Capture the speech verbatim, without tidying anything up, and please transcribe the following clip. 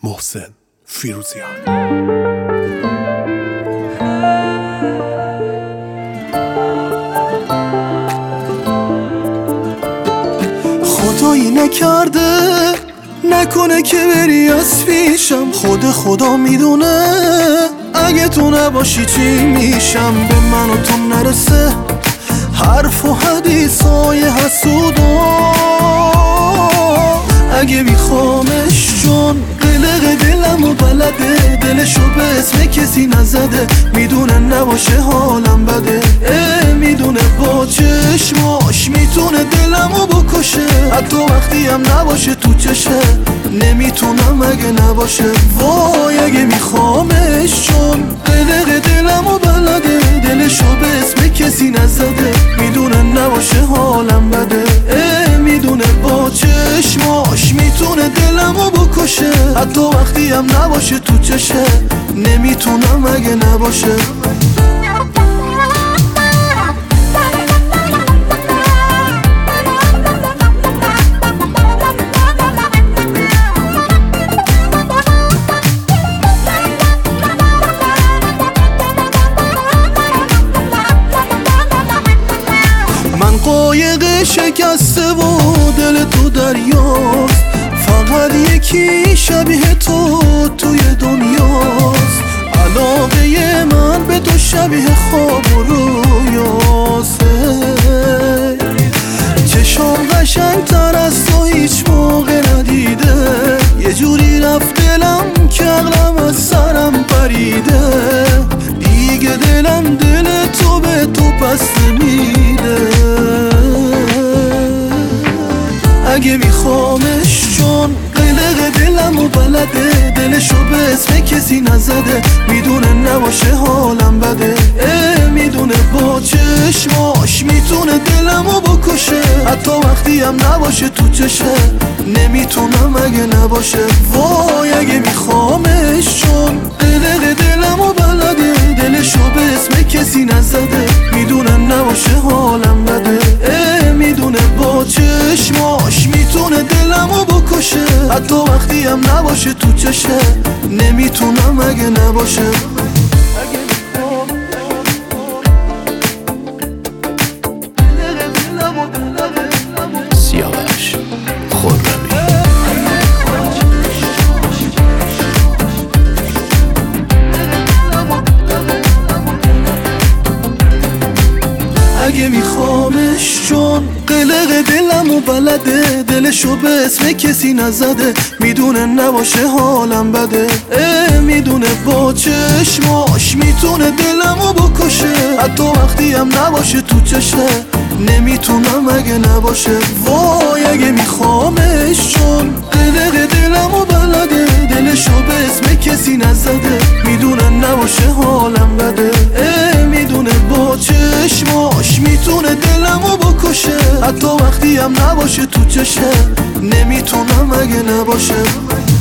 محسن فیروزیان. خدایی نکرده نکنه که بری از پیشم، خود خدا میدونه اگه تو نباشی چی میشم. به من و تو نرسه حرف و حدیثای حسودا، اگه میخوامش چون قلق دلم و بلده، دلشو به اسم کسی نزده، میدونه نباشه حالم بده. اه میدونه با چشماش میتونه دلمو بکشه، حتی وقتی هم نباشه تو چشه نمیتونم اگه نباشه. وای اگه میخوامش چون قلق دلم و بلده، دلشو به اسم کسی نزده، میدونه نباشه حالم بده. اه میدونه با چشماش میتونه دلمو بکشه، حتی وقتی هم نباشه تو چشه نمیتونم اگه نباشه. قایق شکسته و دل تو دریاست، فقط یکی شبیه تو توی دنیاست. علاقه من به تو شبیه خواب و رویاست، چشم قشنگ تر از تو هیچ موقع ندیده، یه جوری رفت دلم که عقلم از سرم پریده، دیگه دلم دل تو به تو پس نمیده. اگه میخوامش چون قلق دلم و بلده، دلشو به اسم کسی نزده، میدونه نباشه حالم بده. اه میدونه با چشماش میتونه دلمو بکشه، حتی وقتی هم نباشه تو چشه نمیتونم اگه نباشه. وای اگه میخوامش چون قلق دلم و بلده، دلشو به اسم کسی نزده، میدونه نباشه حالم بده. اه میدونه با چشماش میتونه دلمو بکشه، حتی وقتی هم نباشه تو چشه نمیتونم اگه نباشه. سیاوش خرمی. اگه میخوامش چون قلق دلم و بلده، دلشو به اسم کسی نزده، میدونه نباشه حالم بده. اه میدونه با چشماش میتونه دلمو بکشه، حتی وقتی هم نباشه تو چشه نمیتونم اگه نباشه. وای اگه میخوامش چون قلق دلم و بلده، دلشو به اسم کسی نزده، میدونه نباشه حالم بده. اه میدونه با چشماش میتونه دلمو بکشه، حتی وقتی هم نباشه تو چشه نمیتونم اگه نباشه.